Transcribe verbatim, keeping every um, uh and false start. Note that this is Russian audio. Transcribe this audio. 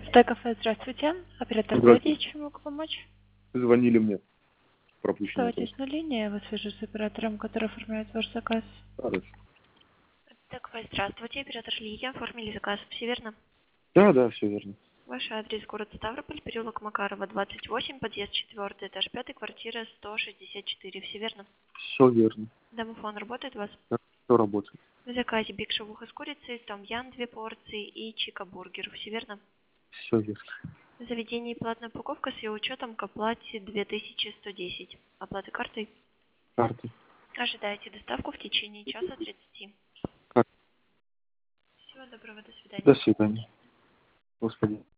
Т-кафе, здравствуйте. Оператор Владимир, Здравствуйте. чем могу помочь? Звонили мне. Пропущенный Оставайтесь просто. на линии, я вас свяжу с оператором, который оформляет ваш заказ. Хорошо. Т-кафе, здравствуйте. Оператор Лидия, оформили заказ, все верно? Да, да, все верно. Ваш адрес город Ставрополь, переулок Макарова, двадцать восемь, подъезд четвертый, этаж пятый, квартира сто шестьдесят четыре, все верно? Все верно. Домофон работает у вас? Да, все работает. В заказе биг шавуха с курицей, том-ян две порции и чика-бургер, все верно? Все верно. В заведении платная упаковка с ее учетом к оплате две тысячи сто десять. Оплата картой? Карты. Ожидаете доставку в течение часа тридцати. Карты. Всего доброго, до До свидания. свидания. Господи.